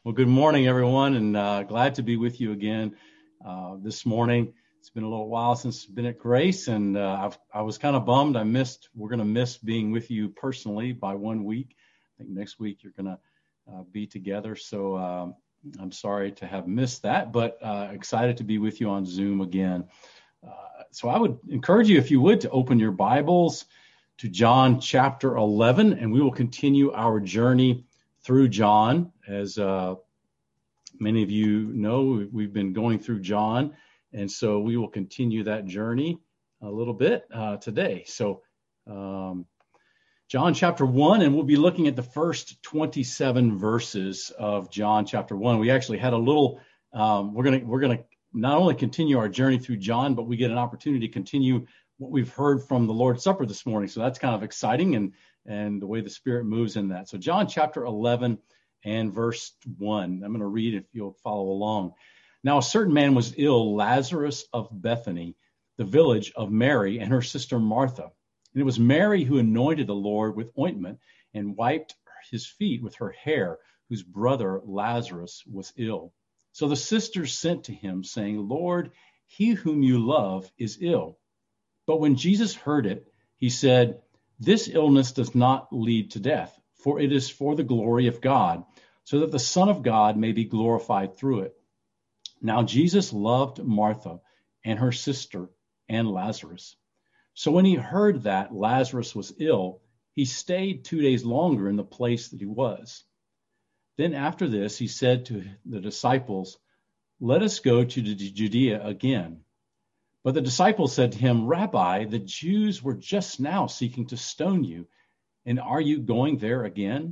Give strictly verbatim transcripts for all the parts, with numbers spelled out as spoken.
Well, good morning, everyone, and uh, glad to be with you again uh, this morning. It's been a little while since I've been at Grace, and uh, I've, I was kind of bummed. I missed. We're going to miss being with you personally by one week. I think next week you're going to uh, be together. So um, I'm sorry to have missed that, but uh, excited to be with you on Zoom again. Uh, so I would encourage you, if you would, to open your Bibles to John chapter eleven, and we will continue our journey through John. As uh, many of you know, we've been going through John, and so we will continue that journey a little bit uh, today. So um, John chapter one, and we'll be looking at the first twenty-seven verses of John chapter one. We actually had a little, um, we're going to we're going to not only continue our journey through John, but we get an opportunity to continue what we've heard from the Lord's Supper this morning. So that's kind of exciting, and and the way the Spirit moves in that. So John chapter eleven and verse one. I'm going to read if you'll follow along. Now a certain man was ill, Lazarus of Bethany, the village of Mary and her sister Martha. And it was Mary who anointed the Lord with ointment and wiped his feet with her hair, whose brother Lazarus was ill. So the sisters sent to him, saying, Lord, he whom you love is ill. But when Jesus heard it, he said, This illness does not lead to death, for it is for the glory of God, so that the Son of God may be glorified through it. Now Jesus loved Martha and her sister and Lazarus. So when he heard that Lazarus was ill, he stayed two days longer in the place that he was. Then after this, he said to the disciples, Let us go to Judea again. But the disciples said to him, Rabbi, the Jews were just now seeking to stone you, and are you going there again?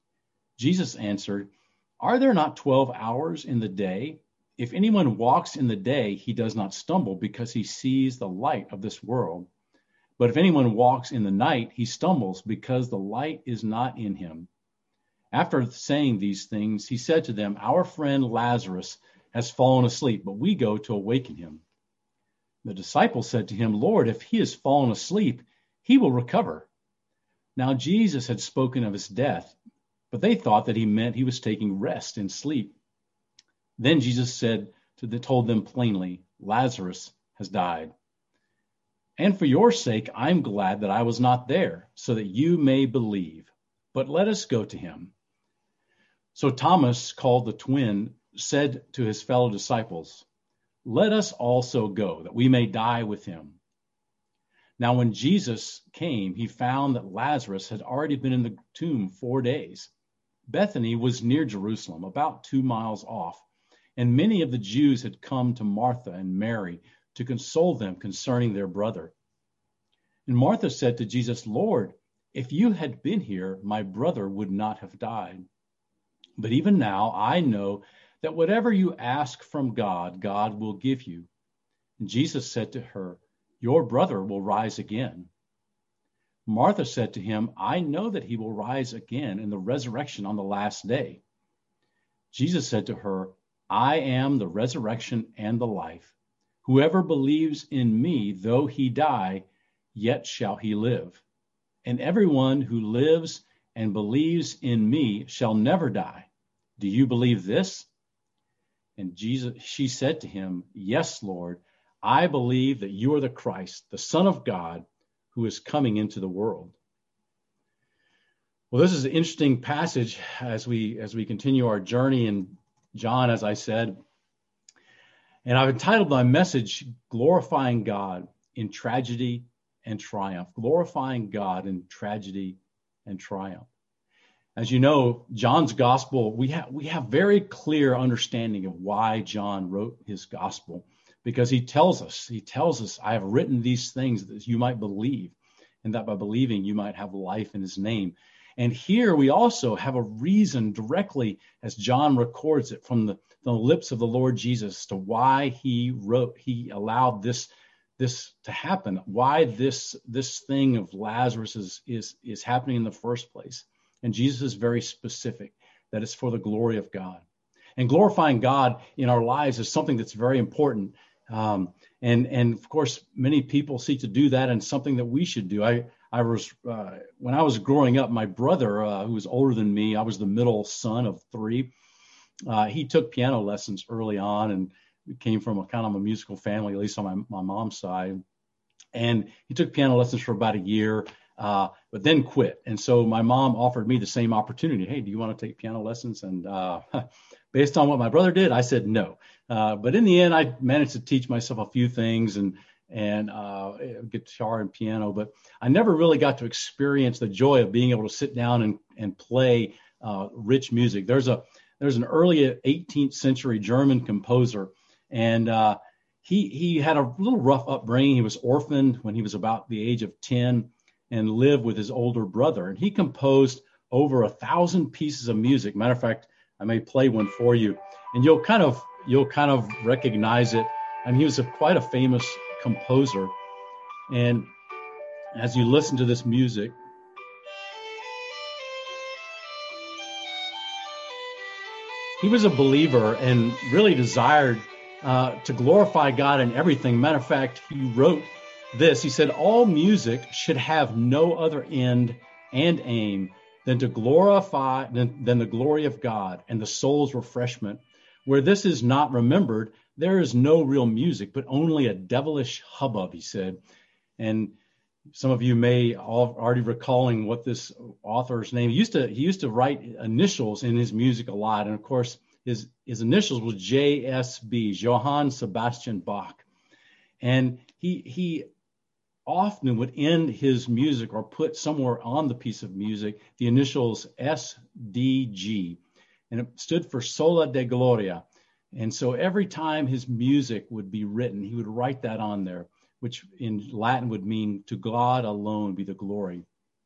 Jesus answered, Are there not twelve hours in the day? If anyone walks in the day, he does not stumble because he sees the light of this world. But if anyone walks in the night, he stumbles because the light is not in him. After saying these things, he said to them, Our friend Lazarus has fallen asleep, but we go to awaken him. The disciples said to him, Lord, if he has fallen asleep, he will recover. Now Jesus had spoken of his death, but they thought that he meant he was taking rest in sleep. Then Jesus said to the, told them plainly, Lazarus has died. And for your sake, I'm glad that I was not there, so that you may believe. But let us go to him. So Thomas, called the twin, said to his fellow disciples, Let us also go, that we may die with him. Now when Jesus came, he found that Lazarus had already been in the tomb four days. Bethany was near Jerusalem, about two miles off, and many of the Jews had come to Martha and Mary to console them concerning their brother. And Martha said to Jesus, Lord, if you had been here, my brother would not have died. But even now I know that whatever you ask from God, God will give you. And Jesus said to her, Your brother will rise again. Martha said to him, I know that he will rise again in the resurrection on the last day. Jesus said to her, I am the resurrection and the life. Whoever believes in me, though he die, yet shall he live. And everyone who lives and believes in me shall never die. Do you believe this? And Jesus, she said to him, Yes, Lord, I believe that you are the Christ, the Son of God, who is coming into the world. Well, this is an interesting passage as we as we continue our journey in John, as I said. And I've entitled my message, Glorifying God in Tragedy and Triumph. Glorifying God in Tragedy and Triumph. As you know, John's gospel, we have we have very clear understanding of why John wrote his gospel, because he tells us, he tells us, I have written these things that you might believe, and that by believing you might have life in his name. And here we also have a reason directly, as John records it from the, the lips of the Lord Jesus, to why he wrote, he allowed this this to happen, why this this thing of Lazarus is is is happening in the first place. And Jesus is very specific that it's for the glory of God. And glorifying God in our lives is something that's very important. Um, and, and of course, many people seek to do that, and something that we should do. I, I was, uh, when I was growing up, my brother, uh, who was older than me, I was the middle son of three. uh, he took piano lessons early on, and came from a kind of a musical family, at least on my, my mom's side. And he took piano lessons for about a year, uh, but then quit. And so my mom offered me the same opportunity. Hey, do you want to take piano lessons? And uh, based on what my brother did, I said no. Uh, but in the end, I managed to teach myself a few things and and uh, guitar and piano. But I never really got to experience the joy of being able to sit down and and play uh, rich music. There's a there's an early eighteenth century German composer, and uh, He he had a little rough upbringing. He was orphaned when he was about the age of ten and lived with his older brother. And he composed over a thousand pieces of music. Matter of fact, I may play one for you, and you'll kind of you'll kind of recognize it. I mean, he was a, quite a famous composer. And as you listen to this music, he was a believer and really desired Uh, to glorify God in everything. Matter of fact, he wrote this. He said, all music should have no other end and aim than to glorify, than, than the glory of God and the soul's refreshment. Where this is not remembered, there is no real music, but only a devilish hubbub, he said. And some of you may all already recalling what this author's name. He used to, he used to write initials in his music a lot. And of course, His, his initials was J S B, Johann Sebastian Bach. And he he often would end his music or put somewhere on the piece of music the initials S D G. And it stood for Sola de Gloria. And so every time his music would be written, he would write that on there, which in Latin would mean to God alone be the glory.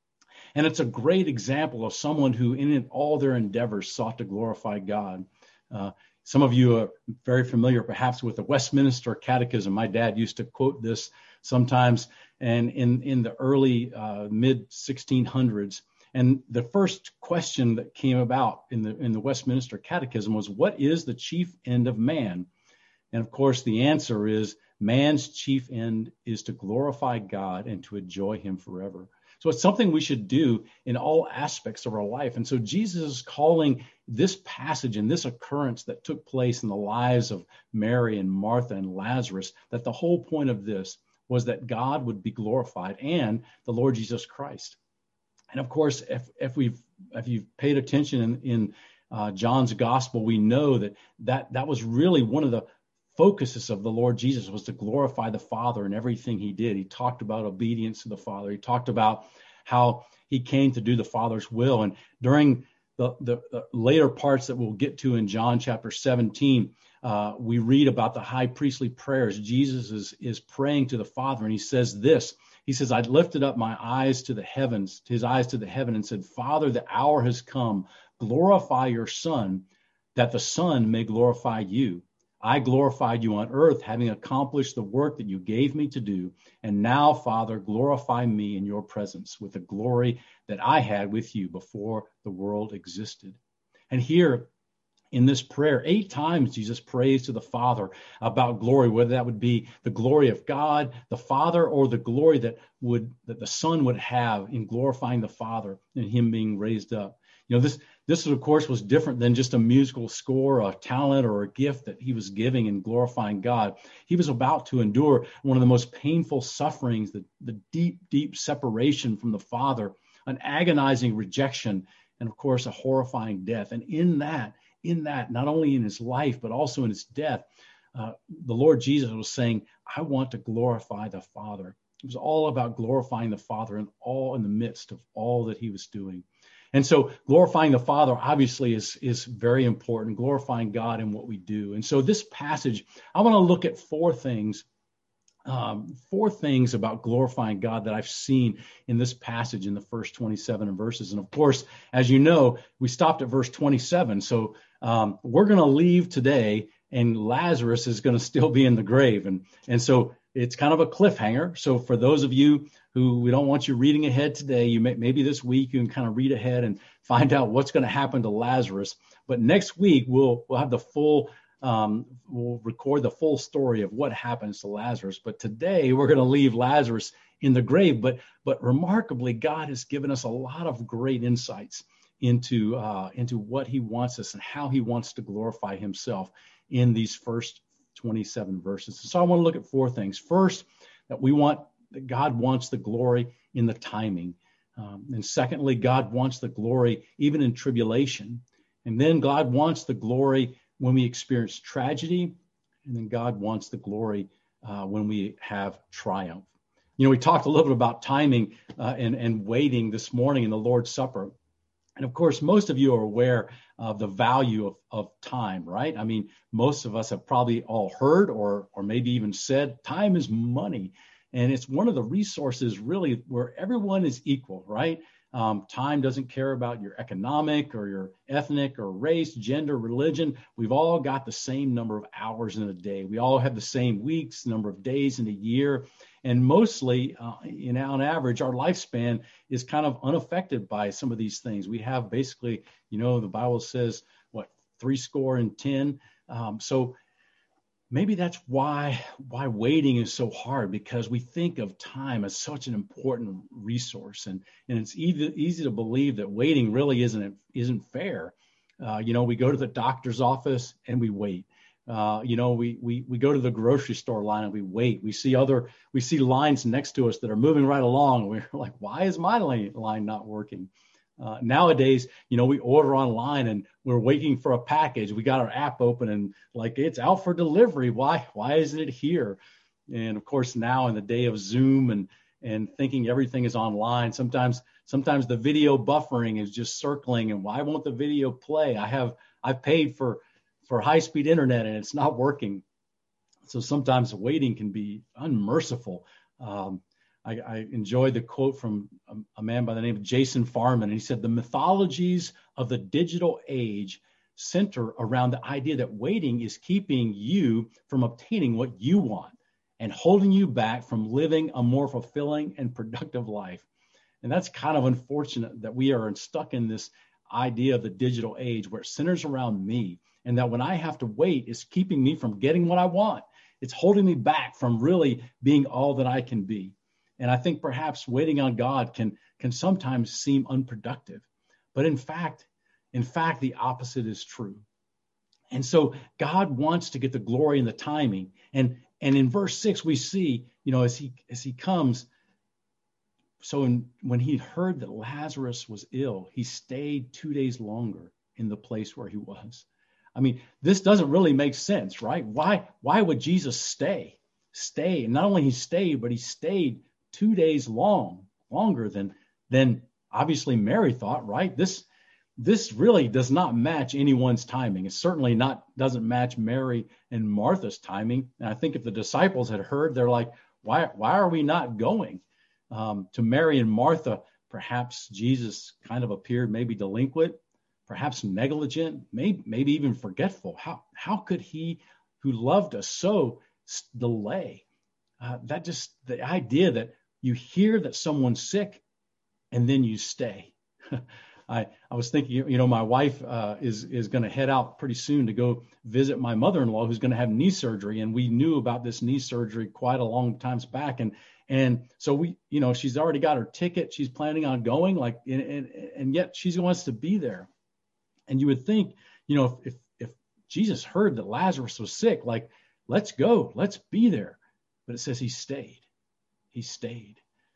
And it's a great example of someone who in all their endeavors sought to glorify God. Uh, some of you are very familiar perhaps with the Westminster Catechism. My dad used to quote this sometimes, and in, in the early uh, mid sixteen hundreds. And the first question that came about in the in the Westminster Catechism was, what is the chief end of man? And of course, the answer is man's chief end is to glorify God and to enjoy him forever. So it's something we should do in all aspects of our life. And so Jesus is calling this passage and this occurrence that took place in the lives of Mary and Martha and Lazarus, that the whole point of this was that God would be glorified and the Lord Jesus Christ. And of course, if, if we've if you've paid attention in, in uh, John's gospel, we know that, that that was really one of the focuses of the Lord Jesus, was to glorify the Father in everything he did. He talked about obedience to the Father. He talked about how he came to do the Father's will. And during the, the, the later parts that we'll get to in John chapter seventeen, uh, we read about the high priestly prayers. Jesus is, is praying to the Father, and he says this. He says, I lifted up my eyes to the heavens, his eyes to the heaven, and said, Father, the hour has come. Glorify your Son, that the Son may glorify you. I glorified you on earth, having accomplished the work that you gave me to do. And now, Father, glorify me in your presence with the glory that I had with you before the world existed. And here in this prayer, eight times Jesus prays to the Father about glory, whether that would be the glory of God, the Father, or the glory that would that the Son would have in glorifying the Father and him being raised up. You know, this this of course was different than just a musical score, a talent, or a gift that he was giving in glorifying God. He was about to endure one of the most painful sufferings, the, the deep, deep separation from the Father, an agonizing rejection, and of course, a horrifying death. And in that, in that, not only in his life, but also in his death, uh, the Lord Jesus was saying, I want to glorify the Father. It was all about glorifying the Father and all in the midst of all that he was doing. And so glorifying the Father obviously is, is very important, glorifying God in what we do. And so this passage, I want to look at four things, um, four things about glorifying God that I've seen in this passage in the first twenty-seven verses. And of course, as you know, we stopped at verse twenty-seven. So um, we're going to leave today, and Lazarus is going to still be in the grave. And, and so it's kind of a cliffhanger. So for those of you who we don't want you reading ahead today, you may, maybe this week you can kind of read ahead and find out what's going to happen to Lazarus. But next week we'll we'll have the full um, we'll record the full story of what happens to Lazarus. But today we're going to leave Lazarus in the grave. But but remarkably, God has given us a lot of great insights into uh, into what he wants us and how he wants to glorify himself in these first twenty-seven verses. So I want to look at four things. First, that we want that God wants the glory in the timing. Um, and secondly, God wants the glory even in tribulation. And then God wants the glory when we experience tragedy. And then God wants the glory uh, when we have triumph. You know, we talked a little bit about timing uh, and, and waiting this morning in the Lord's Supper. And of course, most of you are aware of the value of, of time, right? I mean, most of us have probably all heard or, or maybe even said, time is money. And it's one of the resources really where everyone is equal, right? Um, time doesn't care about your economic or your ethnic or race, gender, religion. We've all got the same number of hours in a day. We all have the same weeks, number of days in a year. And mostly, uh, you know, on average, our lifespan is kind of unaffected by some of these things. We have basically, you know, the Bible says, what, three score and ten. Um, so maybe that's why why waiting is so hard, because we think of time as such an important resource, and and it's easy easy to believe that waiting really isn't isn't fair. Uh, you know, we go to the doctor's office and we wait. Uh, you know, we we we go to the grocery store line and we wait. We see other we see lines next to us that are moving right along. We're like, why is my line, line not working? Uh, nowadays, you know, we order online and we're waiting for a package. We got our app open and like, it's out for delivery. Why, why isn't it here? And of course, now in the day of Zoom and, and thinking everything is online, sometimes, sometimes the video buffering is just circling and why won't the video play? I have, I've paid for, for high speed internet and it's not working. So sometimes waiting can be unmerciful. Um, I, I enjoyed the quote from a, a man by the name of Jason Farman. And he said, the mythologies of the digital age center around the idea that waiting is keeping you from obtaining what you want and holding you back from living a more fulfilling and productive life. And that's kind of unfortunate that we are stuck in this idea of the digital age where it centers around me, and that when I have to wait, it's keeping me from getting what I want. It's holding me back from really being all that I can be. And I think perhaps waiting on God can, can sometimes seem unproductive. But in fact, in fact, the opposite is true. And so God wants to get the glory and the timing. And, and in verse six, we see, you know, as he as he comes, so in, when he heard that Lazarus was ill, he stayed two days longer in the place where he was. I mean, this doesn't really make sense, right? Why, why would Jesus stay? Stay. And not only he stayed, but he stayed two days long, longer than, than obviously Mary thought, right? This, this really does not match anyone's timing. It certainly not doesn't match Mary and Martha's timing. And I think if the disciples had heard, they're like, why, why are we not going? Um, to Mary and Martha, perhaps Jesus kind of appeared maybe delinquent, perhaps negligent, maybe, maybe even forgetful. How, how could he who loved us so delay? Uh, that just, the idea that you hear that someone's sick and then you stay. I, I was thinking, you know, my wife uh, is, is going to head out pretty soon to go visit my mother-in-law who's going to have knee surgery. And we knew about this knee surgery quite a long times back. And, and so we, you know, she's already got her ticket. She's planning on going, like, and, and, and yet she wants to be there. And you would think, you know, if, if, if Jesus heard that Lazarus was sick, like, let's go, let's be there. But it says he stayed. He stayed.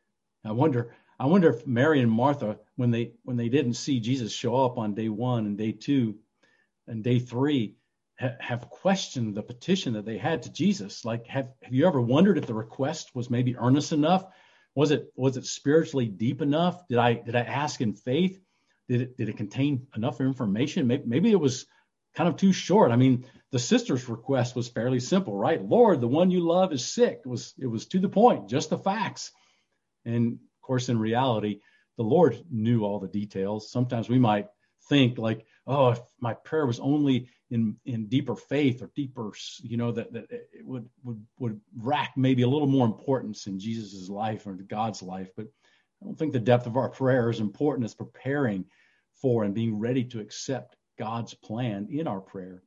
I wonder, I wonder if Mary and Martha, when they when they didn't see Jesus show up on day one and day two and day three, ha- have questioned the petition that they had to Jesus. Like, have, have you ever wondered if the request was maybe earnest enough? Was it was it spiritually deep enough? Did I did I ask in faith? Did it did it contain enough information? Maybe, maybe it was kind of too short. I mean, the sister's request was fairly simple, right? Lord, the one you love is sick. It was it was to the point, just the facts. And of course, in reality, the Lord knew all the details. Sometimes we might think like, oh, if my prayer was only in, in deeper faith or deeper, you know, that, that it would, would, would rack maybe a little more importance in Jesus's life or God's life. But I don't think the depth of our prayer is important as preparing for and being ready to accept God's plan in our prayer.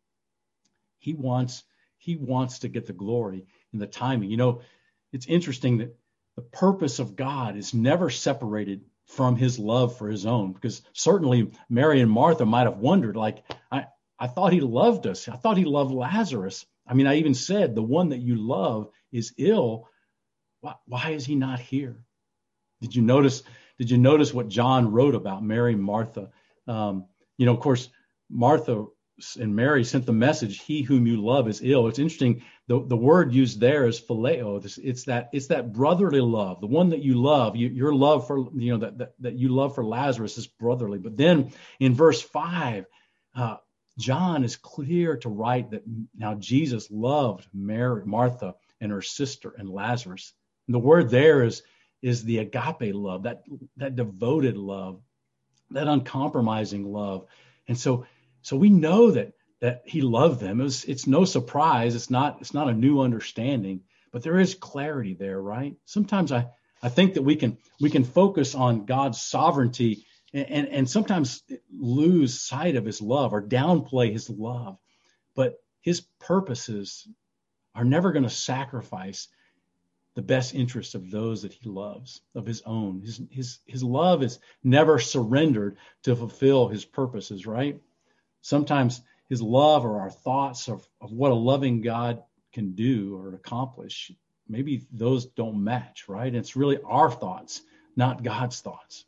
He wants, he wants to get the glory in the timing. You know, it's interesting that the purpose of God is never separated from his love for his own. Because certainly Mary and Martha might have wondered, like, I, I thought he loved us. I thought he loved Lazarus. I mean, I even said, the one that you love is ill. Why, why is he not here? Did you notice, did you notice what John wrote about Mary and Martha? Um, you know, of course, Martha and Mary sent the message, he whom you love is ill. It's interesting. The, the word used there is phileo. It's, it's that, it's that brotherly love, the one that you love, you, your love for, you know, that, that, that you love for Lazarus is brotherly. But then in verse five, uh, John is clear to write that now Jesus loved Mary, Martha and her sister and Lazarus. And the word there is, is the agape love, that, that devoted love, that uncompromising love. And so, so we know that, that he loved them. It was, it's no surprise. It's not, it's not a new understanding, but there is clarity there, right? Sometimes I, I think that we can, we can focus on God's sovereignty and, and, and sometimes lose sight of his love or downplay his love, but his purposes are never going to sacrifice the best interests of those that he loves, of his own. His, his, his love is never surrendered to fulfill his purposes, right? Sometimes his love or our thoughts of, of what a loving God can do or accomplish, maybe those don't match, right? And it's really our thoughts, not God's thoughts.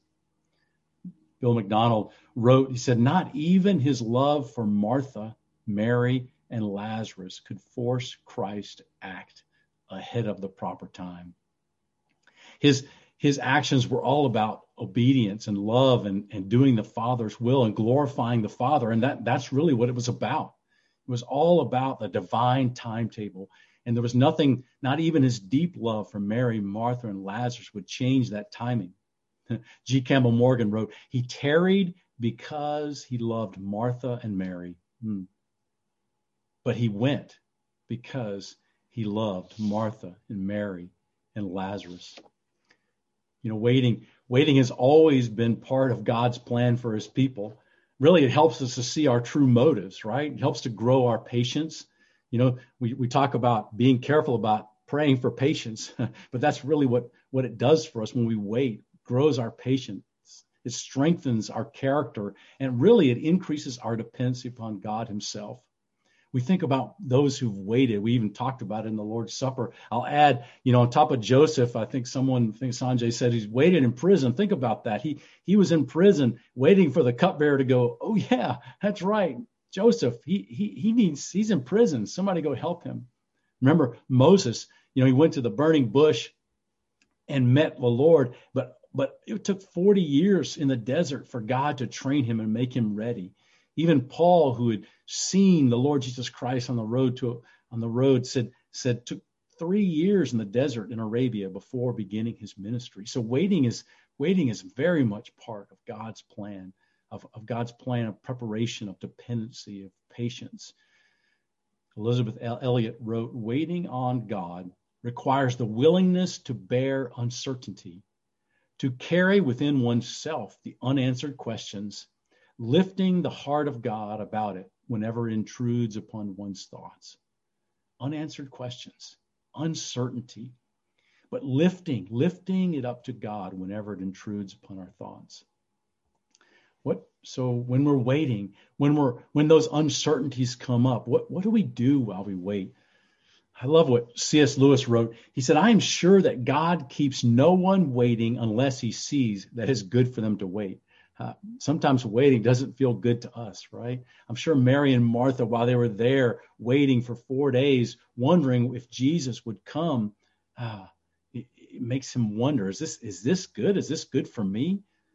Bill McDonald wrote, he said, not even his love for Martha, Mary, and Lazarus could force Christ to act ahead of the proper time. His, his actions were all about obedience and love and, and doing the Father's will and glorifying the Father. And that, that's really what it was about. It was all about the divine timetable. And there was nothing, not even his deep love for Mary, Martha, and Lazarus would change that timing. G. Campbell Morgan wrote, he tarried because he loved Martha and Mary. Hmm. But he went because he loved Martha and Mary and Lazarus. You know, waiting, waiting has always been part of God's plan for his people. Really, it helps us to see our true motives, right? It helps to grow our patience. You know, we, we talk about being careful about praying for patience, but that's really what, what it does for us when we wait. It grows our patience. It strengthens our character, and really it increases our dependency upon God himself. We think about those who've waited. We even talked about it in the Lord's Supper. I'll add, you know, on top of Joseph, I think someone, I think Sanjay said he's waited in prison. Think about that. He he was in prison waiting for the cupbearer to go, oh yeah, that's right. Joseph, he he he needs, he's in prison. Somebody go help him. Remember Moses, you know, he went to the burning bush and met the Lord, but but it took forty years in the desert for God to train him and make him ready. Even Paul, who had seen the Lord Jesus Christ on the road to on the road, said said took three years in the desert in Arabia before beginning his ministry. So waiting is waiting is very much part of God's plan, of, of God's plan of preparation, of dependency, of patience. Elizabeth Elliot wrote, waiting on God requires the willingness to bear uncertainty, to carry within oneself the unanswered questions, lifting the heart of God about it whenever it intrudes upon one's thoughts. Unanswered questions, uncertainty, but lifting, lifting it up to God whenever it intrudes upon our thoughts. What, so when we're waiting, when we're, when those uncertainties come up, what, what do we do while we wait? I love what C S Lewis wrote. He said, I am sure that God keeps no one waiting unless he sees that it's good for them to wait. Uh, sometimes waiting doesn't feel good to us, right? I'm sure Mary and Martha, while they were there waiting for four days, wondering if Jesus would come, uh, it, it makes him wonder, is this, is this good? Is this good for me?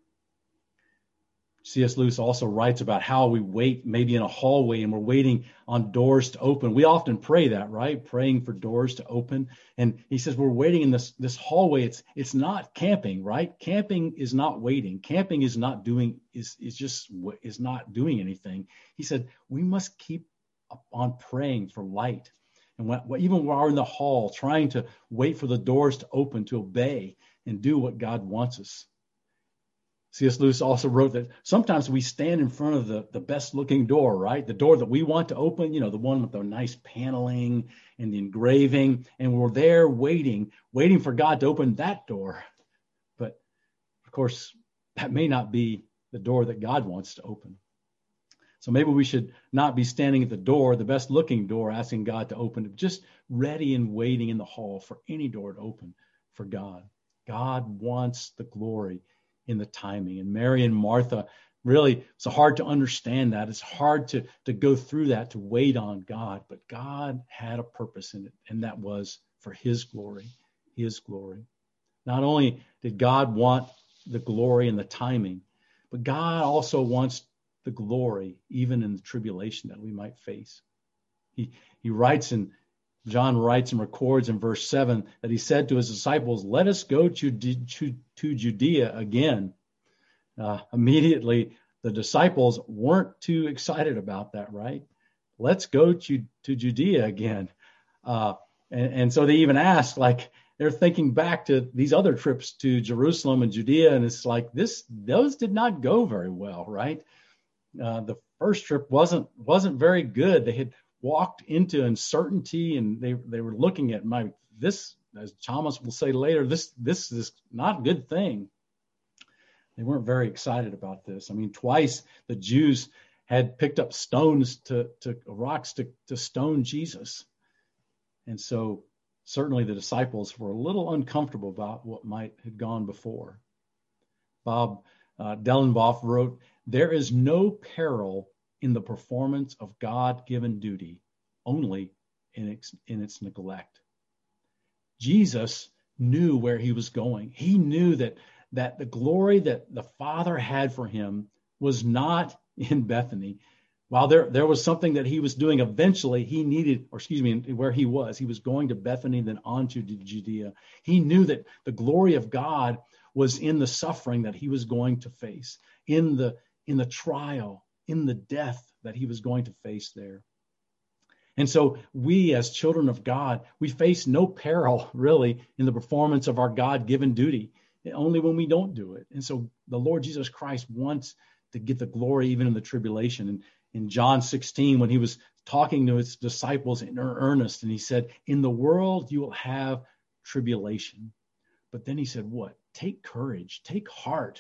C S Lewis also writes about how we wait maybe in a hallway and we're waiting on doors to open. We often pray that, right? Praying for doors to open. And he says we're waiting in this, this hallway. It's it's not camping, right? Camping is not waiting. Camping is not doing, is, is just, is not doing anything. He said we must keep on praying for light. And when, even while we're in the hall, trying to wait for the doors to open, to obey and do what God wants us. C S Lewis also wrote that sometimes we stand in front of the, the best looking door, right? The door that we want to open, you know, the one with the nice paneling and the engraving. And we're there waiting, waiting for God to open that door. But of course, that may not be the door that God wants to open. So maybe we should not be standing at the door, the best looking door, asking God to open it, just ready and waiting in the hall for any door to open for God. God wants the glory in the timing. And Mary and Martha, really, it's hard to understand that. It's hard to, to go through that, to wait on God. But God had a purpose in it, and that was for his glory, his glory. Not only did God want the glory and the timing, but God also wants the glory even in the tribulation that we might face. He he writes in, John writes and records in verse seven that he said to his disciples, let us go to, to, to Judea again. Uh, immediately, the disciples weren't too excited about that, right? Let's go to, to Judea again. Uh, and, and so they even asked, like, they're thinking back to these other trips to Jerusalem and Judea, and it's like, this, those did not go very well, right? Uh, the first trip wasn't wasn't very good. They had walked into uncertainty, and they they were looking at my this, as Thomas will say later, this this is not a good thing. They weren't very excited about this. I mean, twice the Jews had picked up stones to to rocks to to stone Jesus, and so certainly the disciples were a little uncomfortable about what might have gone before. Bob uh, Dellenbaugh wrote, there is no peril in the performance of God-given duty, only in its, in its neglect. Jesus knew where he was going. He knew that, that the glory that the Father had for him was not in Bethany. While there, there was something that he was doing eventually, he needed, or excuse me, where he was, he was going to Bethany, then on to Judea. He knew that the glory of God was in the suffering that he was going to face, in the in the trial, in the death that he was going to face there. And so we, as children of God, we face no peril, really, in the performance of our God-given duty, only when we don't do it. And so the Lord Jesus Christ wants to get the glory even in the tribulation. And in John sixteen, when he was talking to his disciples in earnest, and he said, in the world you will have tribulation. But then he said, what? Take courage, take heart.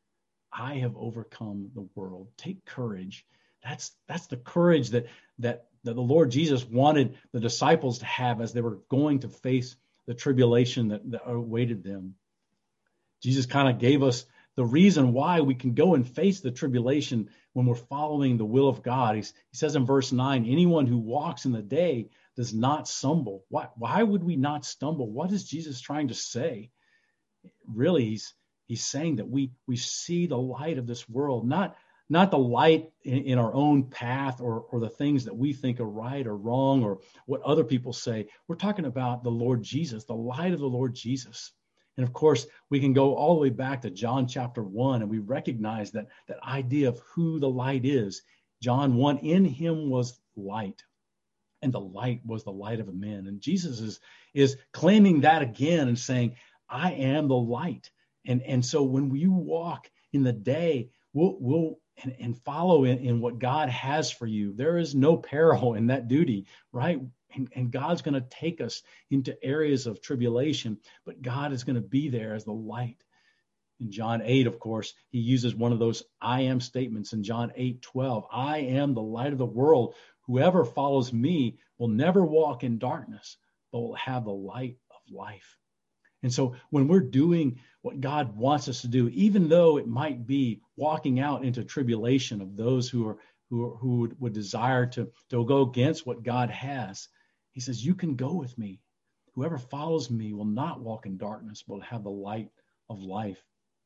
I have overcome the world. Take courage. That's that's the courage that, that, that the Lord Jesus wanted the disciples to have as they were going to face the tribulation that, that awaited them. Jesus kind of gave us the reason why we can go and face the tribulation when we're following the will of God. He's, he says in verse nine, anyone who walks in the day does not stumble. Why, why would we not stumble? What is Jesus trying to say? Really, he's He's saying that we we see the light of this world, not, not the light in, in our own path or, or the things that we think are right or wrong or what other people say. We're talking about the Lord Jesus, the light of the Lord Jesus. And of course, we can go all the way back to John chapter one, and we recognize that that idea of who the light is. John one, in him was light, and the light was the light of men. And Jesus is, is claiming that again and saying, I am the light. And, and so when you walk in the day, we'll, we'll and, and follow in, in what God has for you. There is no peril in that duty, right? And, and God's going to take us into areas of tribulation, but God is going to be there as the light. In John eight, of course, he uses one of those I am statements in John eight twelve. I am the light of the world. Whoever follows me will never walk in darkness, but will have the light of life. And so when we're doing what God wants us to do, even though it might be walking out into tribulation of those who are who, are, who would, would desire to, to go against what God has, he says, you can go with me. Whoever follows me will not walk in darkness, but will have the light of life.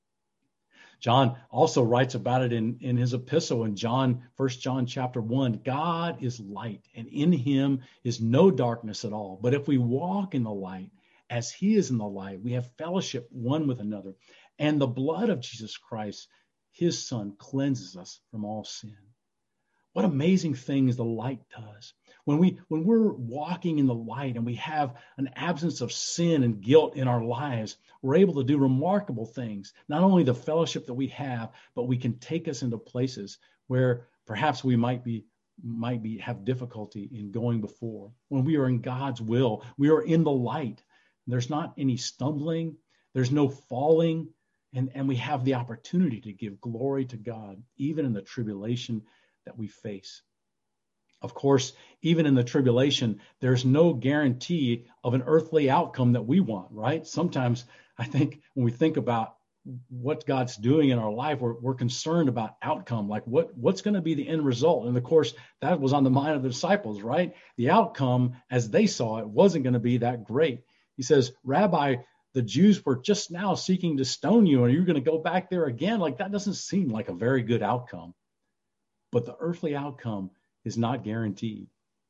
John also writes about it in, in his epistle in John, First John chapter one. God is light, and in him is no darkness at all. But if we walk in the light, as he is in the light, we have fellowship one with another. And the blood of Jesus Christ, his son, cleanses us from all sin. What amazing things the light does. When, we, when we're walking in the light and we have an absence of sin and guilt in our lives, we're able to do remarkable things. Not only the fellowship that we have, but we can take us into places where perhaps we might be might be have difficulty in going before. When we are in God's will, we are in the light. There's not any stumbling. There's no falling. And, and we have the opportunity to give glory to God, even in the tribulation that we face. Of course, even in the tribulation, there's no guarantee of an earthly outcome that we want, right? Sometimes I think when we think about what God's doing in our life, we're, we're concerned about outcome, like what, what's going to be the end result. And of course, that was on the mind of the disciples, right? The outcome, as they saw it, wasn't going to be that great. He says, Rabbi, the Jews were just now seeking to stone you, and you're going to go back there again. Like, that doesn't seem like a very good outcome. But the earthly outcome is not guaranteed.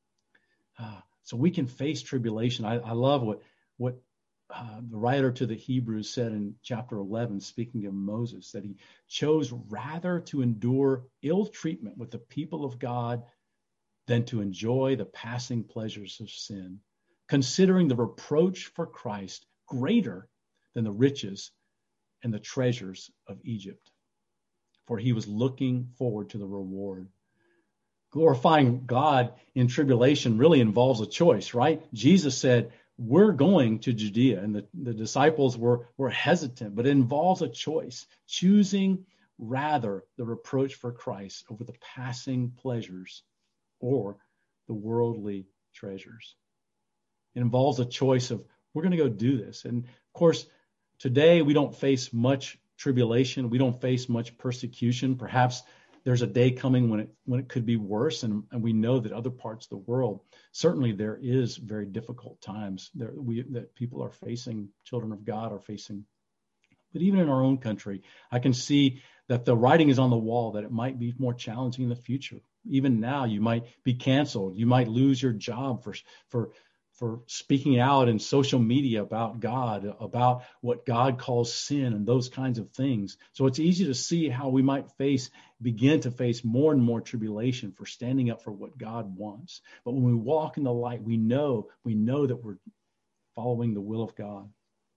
Uh, so we can face tribulation. I, I love what, what uh, the writer to the Hebrews said in chapter eleven, speaking of Moses, that he chose rather to endure ill treatment with the people of God than to enjoy the passing pleasures of sin, considering the reproach for Christ greater than the riches and the treasures of Egypt. For he was looking forward to the reward. Glorifying God in tribulation really involves a choice, right? Jesus said, we're going to Judea, and the, the disciples were, were hesitant, but it involves a choice, choosing rather the reproach for Christ over the passing pleasures or the worldly treasures. It involves a choice of, we're going to go do this. And of course, today we don't face much tribulation. We don't face much persecution. Perhaps there's a day coming when it when it could be worse, and, and we know that other parts of the world, certainly there is very difficult times there we that people are facing, children of God are facing. But even in our own country, I can see that the writing is on the wall that it might be more challenging in the future. Even now, you might be canceled. You might lose your job for for for speaking out in social media about God, about what God calls sin and those kinds of things. So it's easy to see how we might face, begin to face more and more tribulation for standing up for what God wants. But when we walk in the light, we know, we know that we're following the will of God.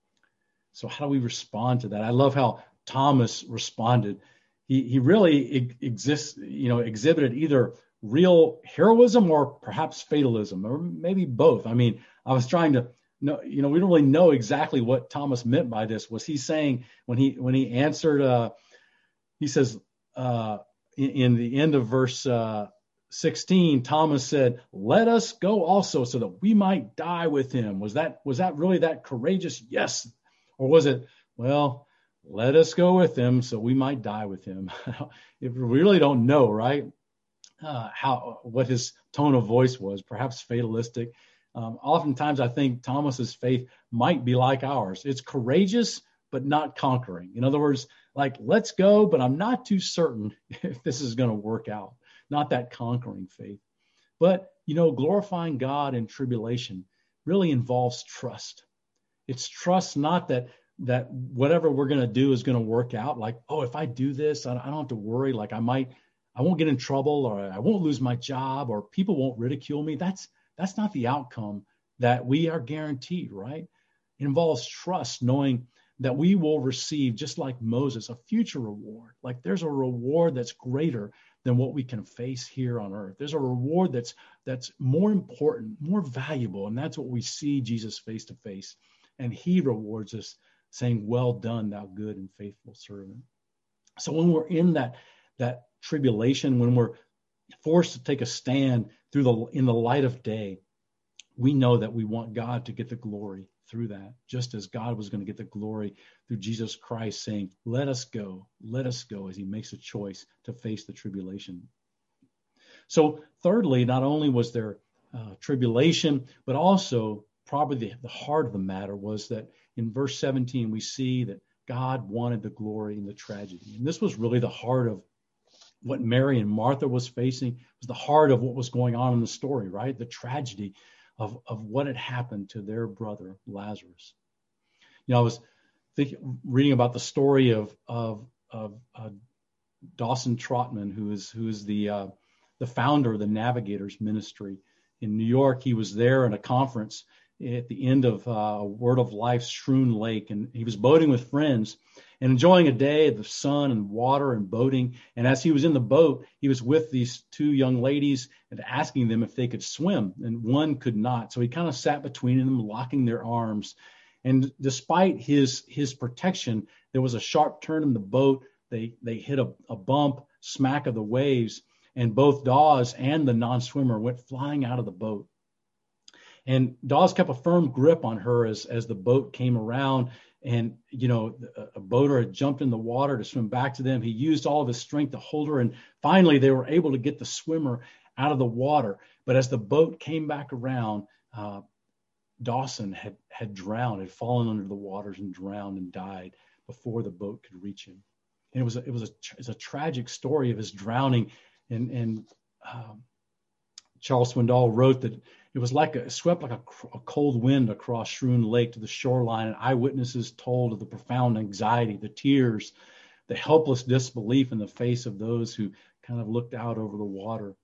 So how do we respond to that? I love how Thomas responded. He he really exists, you know, exhibited either real heroism or perhaps fatalism, or maybe both. I mean, I was trying to know, you know, we don't really know exactly what Thomas meant by this. Was he saying when he when he answered, uh, he says uh, in, in the end of verse uh, sixteen, Thomas said, "Let us go also, so that we might die with him." Was that was that really that courageous? Yes, or was it, well, let us go with him so we might die with him? If we really don't know, right? Uh, how what his tone of voice was, perhaps fatalistic. Um, oftentimes, I think Thomas's faith might be like ours. It's courageous, but not conquering. In other words, like, let's go, but I'm not too certain if this is going to work out. Not that conquering faith. But, you know, glorifying God in tribulation really involves trust. It's trust not that that whatever we're going to do is going to work out. Like, oh, if I do this, I, I don't have to worry. Like, I might I won't get in trouble, or I won't lose my job, or people won't ridicule me. That's that's not the outcome that we are guaranteed, right? It involves trust, knowing that we will receive, just like Moses, a future reward. Like, there's a reward that's greater than what we can face here on earth. There's a reward that's that's more important, more valuable, and that's what we see Jesus face to face. And he rewards us, saying, "Well done, thou good and faithful servant." So when we're in that that tribulation, when we're forced to take a stand through the in the light of day, we know that we want God to get the glory through that, just as God was going to get the glory through Jesus Christ, saying, "Let us go, let us go," as he makes a choice to face the tribulation. So thirdly, not only was there uh, tribulation, but also probably the, the heart of the matter was that in verse seventeen, we see that God wanted the glory in the tragedy. And this was really the heart of what Mary and Martha was facing. It was the heart of what was going on in the story, right? The tragedy of, of what had happened to their brother, Lazarus. You know, I was thinking, reading about the story of, of, of uh, Dawson Trotman, who is, who is the, uh, the founder of the Navigators Ministry in New York. He was there at a conference at the end of uh, Word of Life's Shroon Lake, and he was boating with friends and enjoying a day of the sun and water and boating. And as he was in the boat, he was with these two young ladies and asking them if they could swim, and one could not. So he kind of sat between them, locking their arms. And despite his his protection, there was a sharp turn in the boat. They they hit a, a bump, smack of the waves, and both Dawes and the non-swimmer went flying out of the boat. And Dawes kept a firm grip on her as, as the boat came around. And, you know, a boater had jumped in the water to swim back to them. He used all of his strength to hold her. And finally, they were able to get the swimmer out of the water. But as the boat came back around, uh, Dawson had, had drowned, had fallen under the waters and drowned and died before the boat could reach him. And it was a, it was a, it's a tragic story of his drowning. And, and um, Charles Swindoll wrote that it was like a, it swept like a, a cold wind across Schroon Lake to the shoreline, and eyewitnesses told of the profound anxiety, the tears, the helpless disbelief in the face of those who kind of looked out over the water.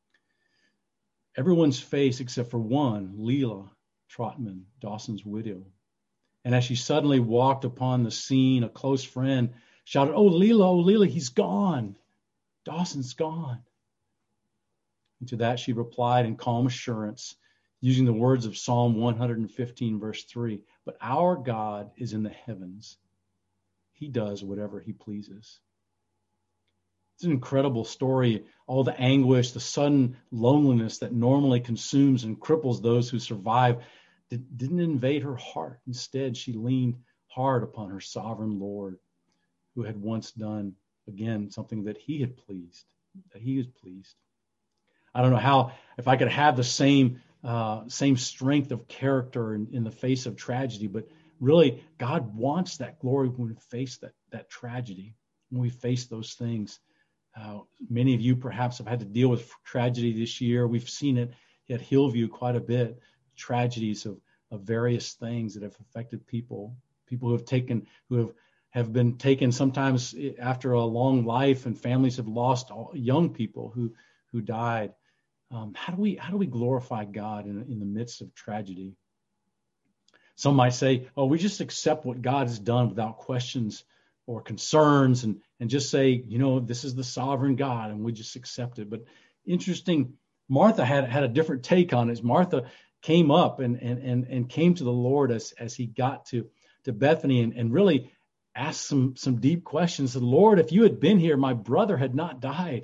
Everyone's face except for one, Leela Trotman, Dawson's widow. And as she suddenly walked upon the scene, a close friend shouted, "Oh, Leela, oh, Leela, he's gone. Dawson's gone." And to that she replied in calm assurance, using the words of Psalm one fifteen, verse three, "But our God is in the heavens. He does whatever he pleases." It's an incredible story. All the anguish, the sudden loneliness that normally consumes and cripples those who survive didn't invade her heart. Instead, she leaned hard upon her sovereign Lord, who had once done, again, something that he had pleased, that he was pleased. I don't know how, if I could have the same uh, same strength of character in, in the face of tragedy, but really God wants that glory when we face that, that tragedy, when we face those things. Uh, many of you perhaps have had to deal with tragedy this year. We've seen it at Hillview quite a bit, tragedies of, of various things that have affected people, people who have taken, who have, have been taken sometimes after a long life, and families have lost all, young people who, who died. Um, how do we how do we glorify God in, in the midst of tragedy? Some might say, "Oh, we just accept what God has done without questions or concerns, and and just say, you know, this is the sovereign God, and we just accept it." But interesting, Martha had had a different take on it. Martha came up and and and, and came to the Lord as as he got to to Bethany, and, and really asked some some deep questions. Said, "Lord, if you had been here, my brother had not died."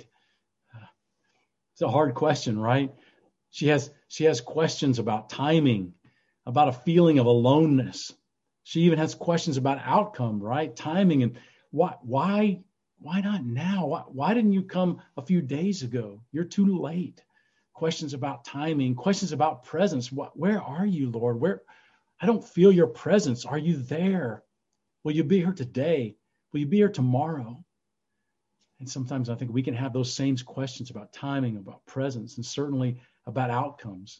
It's a hard question, right? She has she has questions about timing, about a feeling of aloneness. She even has questions about outcome, right? Timing, and why why why not now? Why, why didn't you come a few days ago? You're too late. Questions about timing, questions about presence. What, where are you, Lord? Where I don't feel your presence. Are you there? Will you be here today? Will you be here tomorrow? And sometimes I think we can have those same questions about timing, about presence, and certainly about outcomes.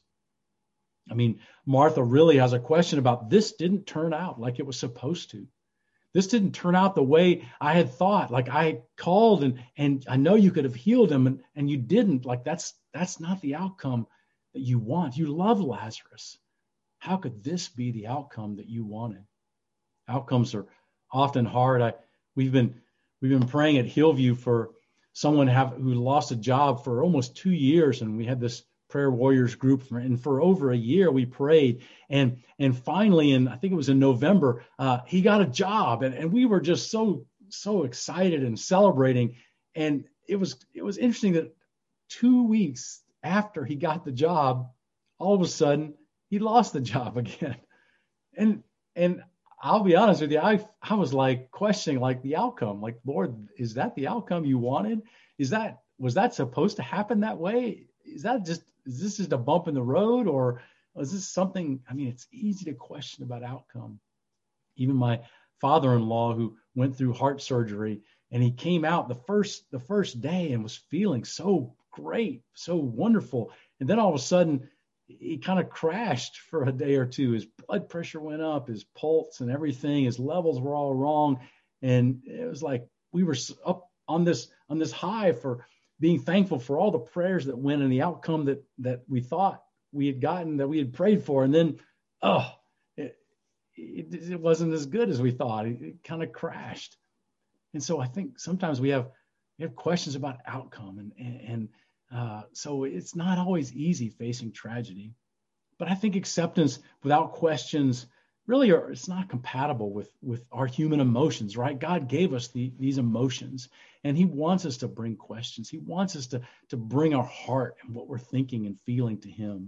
I mean, Martha really has a question about, this didn't turn out like it was supposed to. This didn't turn out the way I had thought. Like I called and and I know you could have healed him, and, and you didn't. Like that's that's not the outcome that you want. You love Lazarus. How could this be the outcome that you wanted? Outcomes are often hard. I we've been We've been praying at Hillview for someone have, who lost a job for almost two years, and we had this prayer warriors group, for, and for over a year we prayed, and and finally, in I think it was in November, uh, he got a job, and, and we were just so so excited and celebrating, and it was it was interesting that two weeks after he got the job, all of a sudden he lost the job again, and and. I'll be honest with you. I I was like questioning like the outcome. Like, Lord, is that the outcome you wanted? Is that was that supposed to happen that way? Is that just is this just a bump in the road, or is this something? I mean, it's easy to question about outcome. Even my father-in-law, who went through heart surgery, and he came out the first the first day and was feeling so great, so wonderful, and then all of a sudden, he kind of crashed for a day or two. His blood pressure went up, his pulse and everything, his levels were all wrong. And it was like we were up on this on this high for being thankful for all the prayers that went and the outcome that that we thought we had gotten, that we had prayed for. And then, oh, it, it, it wasn't as good as we thought. It, it kind of crashed. And so I think sometimes we have we have questions about outcome, and and, and Uh, so it's not always easy facing tragedy, but I think acceptance without questions really are, it's not compatible with, with our human emotions, right? God gave us the, these emotions, and he wants us to bring questions. He wants us to, to bring our heart and what we're thinking and feeling to him.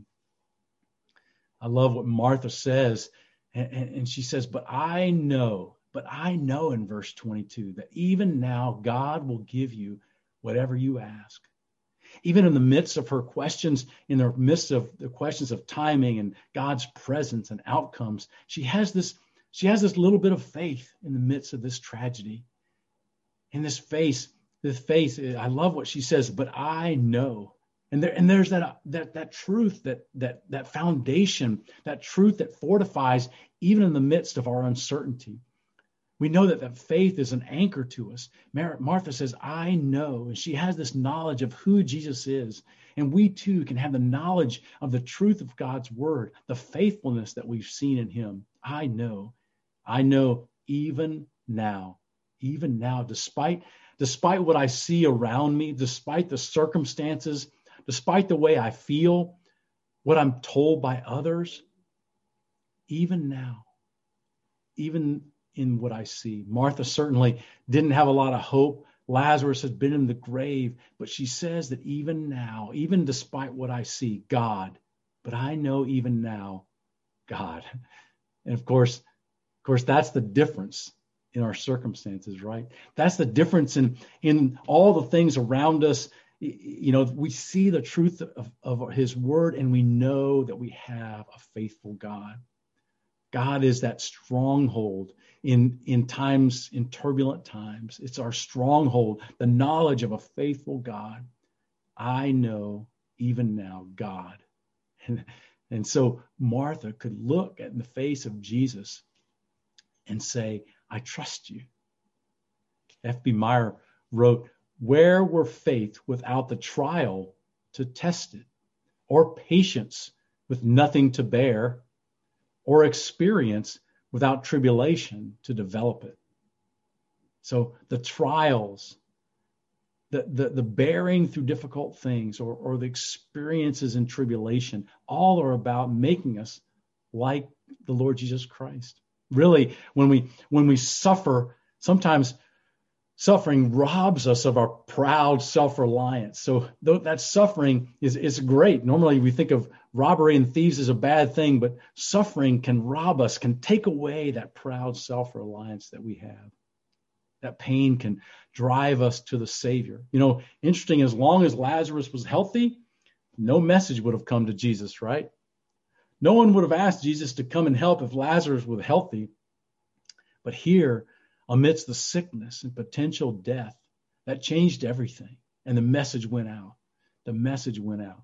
I love what Martha says, and, and she says, but I know, but I know in verse twenty-two that even now God will give you whatever you ask. Even in the midst of her questions, in the midst of the questions of timing and God's presence and outcomes, she has this, she has this little bit of faith in the midst of this tragedy. In this faith, this faith, I love what she says, but I know. And there, and there's that, that, that truth, that, that, that foundation, that truth that fortifies even in the midst of our uncertainty. We know that that faith is an anchor to us. Martha says, I know. And she has this knowledge of who Jesus is. And we too can have the knowledge of the truth of God's word, the faithfulness that we've seen in him. I know. I know even now, even now, despite, despite what I see around me, despite the circumstances, despite the way I feel, what I'm told by others, even now, even in what I see. Martha certainly didn't have a lot of hope. Lazarus has been in the grave, but she says that even now, even despite what I see, God, but I know even now, God. And of course, of course, that's the difference in our circumstances, right? That's the difference in, in all the things around us. You know, we see the truth of, of his word, and we know that we have a faithful God. God is that stronghold in, in times, in turbulent times. It's our stronghold, the knowledge of a faithful God. I know even now, God. And, and so Martha could look at the face of Jesus and say, I trust you. F B Meyer wrote, where were faith without the trial to test it, or patience with nothing to bear, or experience without tribulation to develop it? So the trials, the, the, the bearing through difficult things, or, or the experiences in tribulation, all are about making us like the Lord Jesus Christ. Really, when we when we suffer, sometimes suffering robs us of our proud self-reliance. So th- that suffering is, is great. Normally we think of robbery and thieves as a bad thing, but suffering can rob us, can take away that proud self-reliance that we have. That pain can drive us to the Savior. You know, interesting, as long as Lazarus was healthy, no message would have come to Jesus, right? No one would have asked Jesus to come and help if Lazarus was healthy. But here, amidst the sickness and potential death, that changed everything. And the message went out. The message went out.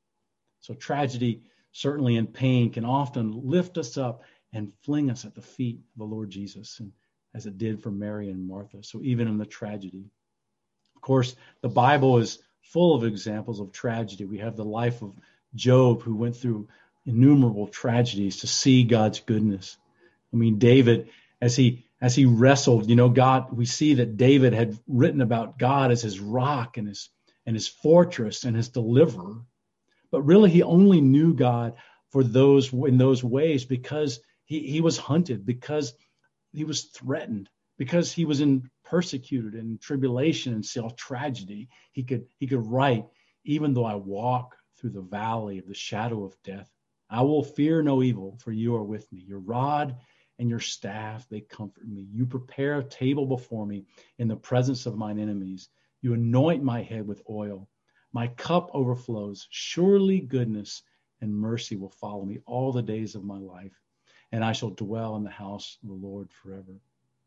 So tragedy, certainly in pain, can often lift us up and fling us at the feet of the Lord Jesus, and as it did for Mary and Martha. So even in the tragedy. Of course, the Bible is full of examples of tragedy. We have the life of Job, who went through innumerable tragedies to see God's goodness. I mean, David, as he As he wrestled, you know, God, we see that David had written about God as his rock and his and his fortress and his deliverer. But really, he only knew God for those in those ways because he, he was hunted, because he was threatened, because he was in persecuted and tribulation and self tragedy. He could he could write, even though I walk through the valley of the shadow of death, I will fear no evil, for you are with me. Your rod and your staff, they comfort me. You prepare a table before me in the presence of mine enemies. You anoint my head with oil. My cup overflows. Surely goodness and mercy will follow me all the days of my life, and I shall dwell in the house of the Lord forever.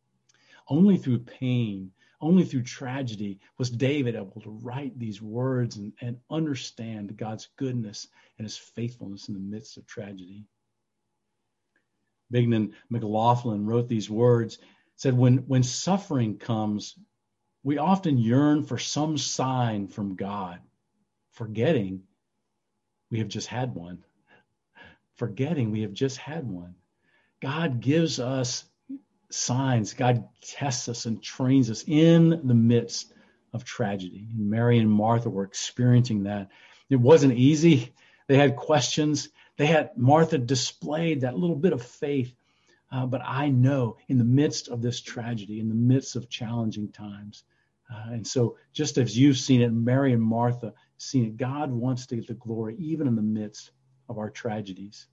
Only through pain, only through tragedy was David able to write these words and, and understand God's goodness and his faithfulness in the midst of tragedy. Bignan McLaughlin wrote these words, said, when, when suffering comes, we often yearn for some sign from God, forgetting we have just had one. Forgetting we have just had one. God gives us signs. God tests us and trains us in the midst of tragedy. And Mary and Martha were experiencing that. It wasn't easy. They had questions. They had, Martha displayed that little bit of faith, Uh, but I know in the midst of this tragedy, in the midst of challenging times, uh, and so just as you've seen it, Mary and Martha seen it, God wants to get the glory even in the midst of our tragedies.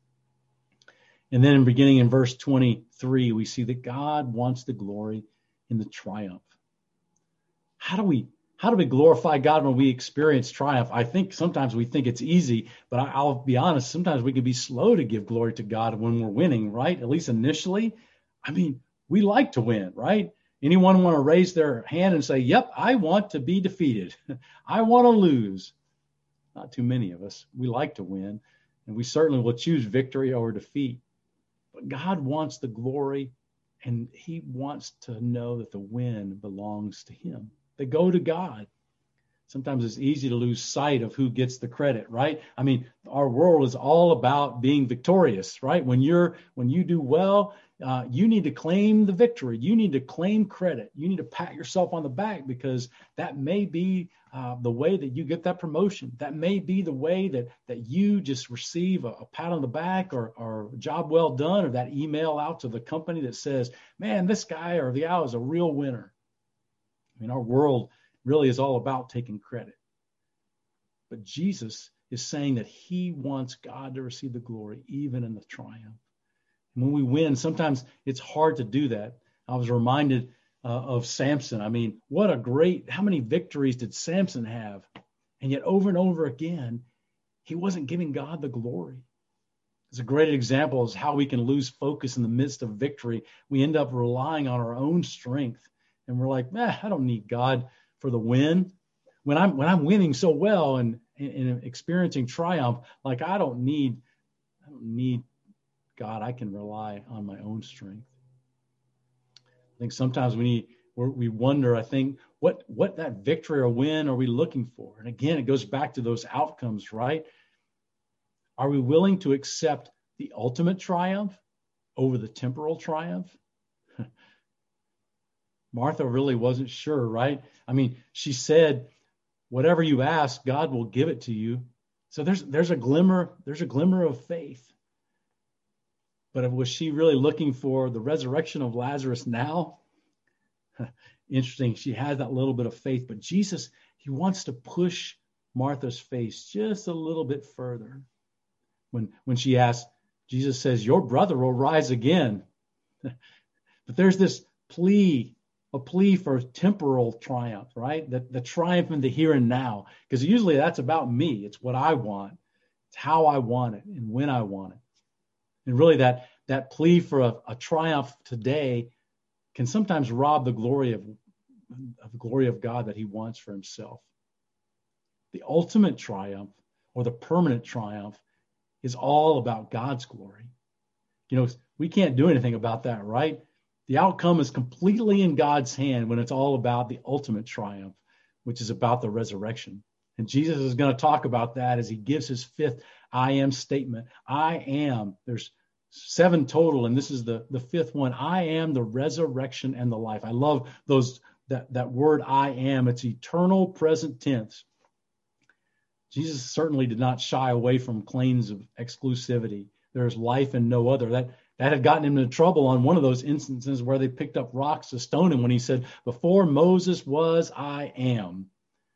And then beginning in verse twenty-three, we see that God wants the glory in the triumph. How do we how do we glorify God when we experience triumph? I think sometimes we think it's easy, but I, I'll be honest, sometimes we can be slow to give glory to God when we're winning, right? At least initially. I mean, we like to win, right? Anyone want to raise their hand and say, yep, I want to be defeated. I want to lose. Not too many of us. We like to win, and we certainly will choose victory over defeat. But God wants the glory, and he wants to know that the win belongs to him. They go to God. Sometimes it's easy to lose sight of who gets the credit, right? I mean, our world is all about being victorious, right? When you're when you do well, uh, you need to claim the victory. You need to claim credit. You need to pat yourself on the back, because that may be uh, the way that you get that promotion. That may be the way that that you just receive a, a pat on the back, or, or a job well done, or that email out to the company that says, man, this guy or the gal is a real winner. I mean, our world really is all about taking credit. But Jesus is saying that he wants God to receive the glory, even in the triumph. And when we win, sometimes it's hard to do that. I was reminded uh, of Samson. I mean, what a great, how many victories did Samson have? And yet over and over again, he wasn't giving God the glory. It's a great example of how we can lose focus in the midst of victory. We end up relying on our own strength. And we're like, man, I don't need God for the win. When I'm when I'm winning so well and, and experiencing triumph, like I don't need, I don't need God. I can rely on my own strength. I think sometimes we need, we wonder, I think, what what that victory or win are we looking for? And again, it goes back to those outcomes, right? Are we willing to accept the ultimate triumph over the temporal triumph? Martha really wasn't sure, right? I mean, she said, whatever you ask, God will give it to you. So there's there's a glimmer, there's a glimmer of faith. But was she really looking for the resurrection of Lazarus now? Interesting. She had that little bit of faith, but Jesus, he wants to push Martha's faith just a little bit further. When when she asks, Jesus says, your brother will rise again. But there's this plea, a plea for temporal triumph, right? The, the triumph in the here and now. Because usually that's about me. It's what I want. It's how I want it and when I want it. And really that, that plea for a, a triumph today can sometimes rob the glory of, of the glory of God that he wants for himself. The ultimate triumph, or the permanent triumph, is all about God's glory. You know, we can't do anything about that, right? The outcome is completely in God's hand when it's all about the ultimate triumph, which is about the resurrection. And Jesus is going to talk about that as he gives his fifth I am statement. I am. There's seven total, and this is the, the fifth one. I am the resurrection and the life. I love those that, that word I am. It's eternal present tense. Jesus certainly did not shy away from claims of exclusivity. There's life and no other. That That had gotten him into trouble on one of those instances where they picked up rocks to stone him when he said, before Moses was, I am.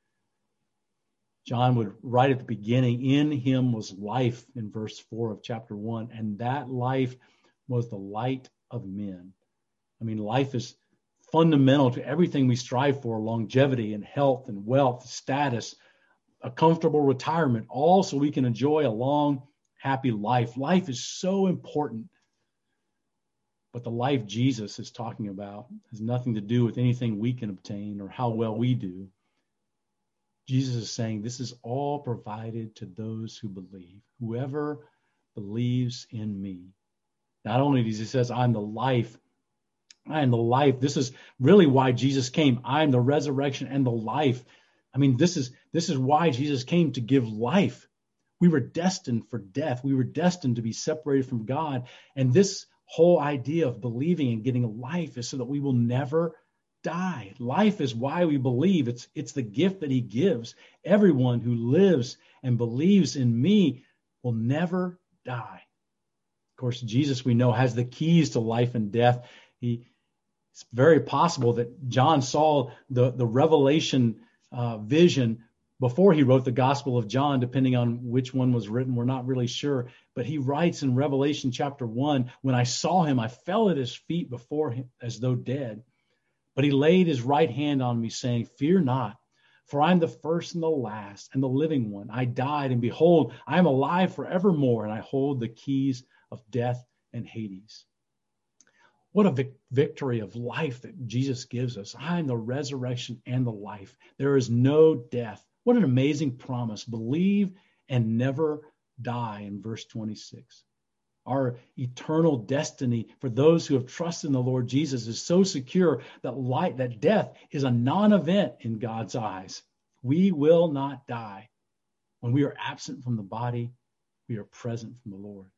John would write at the beginning, in him was life, in verse four of chapter one, and that life was the light of men. I mean, life is fundamental to everything we strive for, longevity and health and wealth, status, a comfortable retirement, all so we can enjoy a long, happy life. Life is so important. But the life Jesus is talking about has nothing to do with anything we can obtain or how well we do. Jesus is saying this is all provided to those who believe. Whoever believes in me. Not only does he says, I'm the life. I am the life. This is really why Jesus came. I am the resurrection and the life. I mean, this is this is why Jesus came, to give life. We were destined for death. We were destined to be separated from God. And this whole idea of believing and getting life is so that we will never die. Life is why we believe. It's, it's the gift that he gives. Everyone who lives and believes in me will never die. course, Jesus, we know, has the keys to life and death. He, it's very possible that John saw the, the revelation uh, vision before he wrote the Gospel of John, depending on which one was written. We're not really sure. But he writes in Revelation chapter one, when I saw him, I fell at his feet before him as though dead. But he laid his right hand on me, saying, fear not, for I am the first and the last and the living one. I died, and behold, I am alive forevermore, and I hold the keys of death and Hades. What a vic- victory of life that Jesus gives us. I am the resurrection and the life. There is no death. What an amazing promise. Believe and never die in verse twenty-six. Our eternal destiny for those who have trusted in the Lord Jesus is so secure that light, that death is a non-event in God's eyes. We will not die. When we are absent from the body, we are present from the Lord.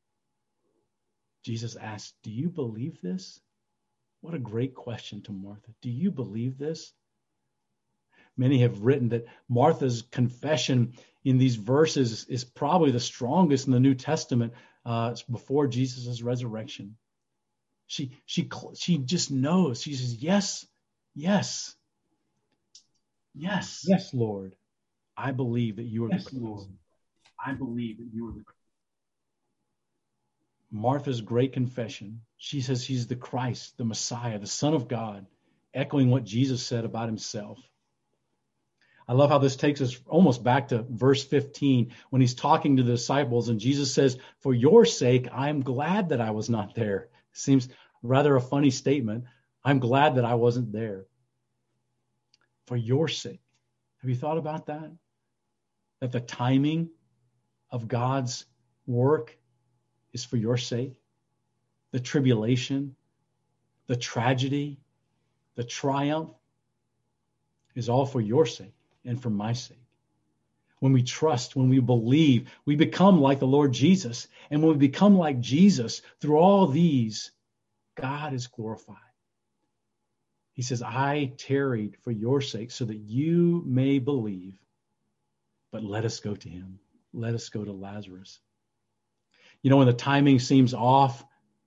Jesus asked, do you believe this? What a great question to Martha. Do you believe this? Many have written that Martha's confession in these verses is probably the strongest in the New Testament uh, before Jesus' resurrection. She, she, she just knows. She says, yes, yes, yes, yes, Lord. I believe that you are yes, the Christ. Lord. I believe that you are the Christ. Martha's great confession. She says he's the Christ, the Messiah, the Son of God, echoing what Jesus said about himself. I love how this takes us almost back to verse fifteen when he's talking to the disciples and Jesus says, for your sake, I'm glad that I was not there. Seems rather a funny statement. I'm glad that I wasn't there. For your sake. Have you thought about that? That the timing of God's work is for your sake. The tribulation, the tragedy, the triumph is all for your sake and for my sake. When we trust, when we believe, we become like the Lord Jesus. And when we become like Jesus, through all these, God is glorified. He says, I tarried for your sake so that you may believe. But let us go to him. Let us go to Lazarus. You know, when the timing seems off,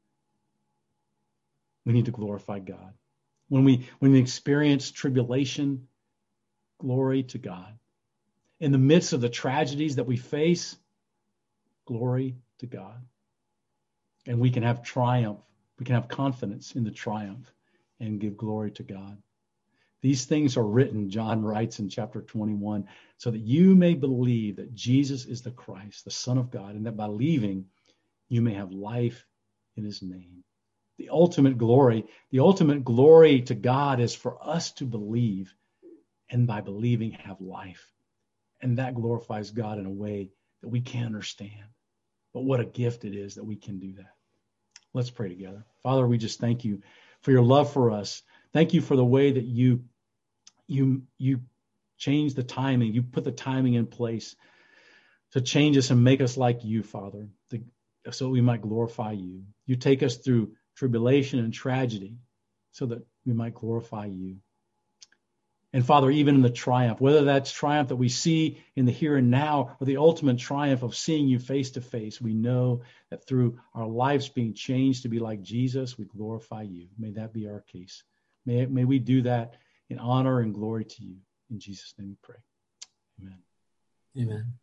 we need to glorify God. When we when we experience tribulation, glory to God. In the midst of the tragedies that we face, glory to God. And we can have triumph. We can have confidence in the triumph and give glory to God. These things are written, John writes in chapter twenty-one, so that you may believe that Jesus is the Christ, the Son of God, and that by believing you may have life in his name. The ultimate glory, the ultimate glory to God is for us to believe, and by believing have life. And that glorifies God in a way that we can't understand. But what a gift it is that we can do that. Let's pray together. Father, we just thank you for your love for us. Thank you for the way that you you you change the timing. You put the timing in place to change us and make us like you, Father, to, so we might glorify you. You take us through tribulation and tragedy so that we might glorify you. And Father, even in the triumph, whether that's triumph that we see in the here and now or the ultimate triumph of seeing you face to face, we know that through our lives being changed to be like Jesus, we glorify you. May that be our case. May, may we do that in honor and glory to you. In Jesus' name we pray. Amen. Amen.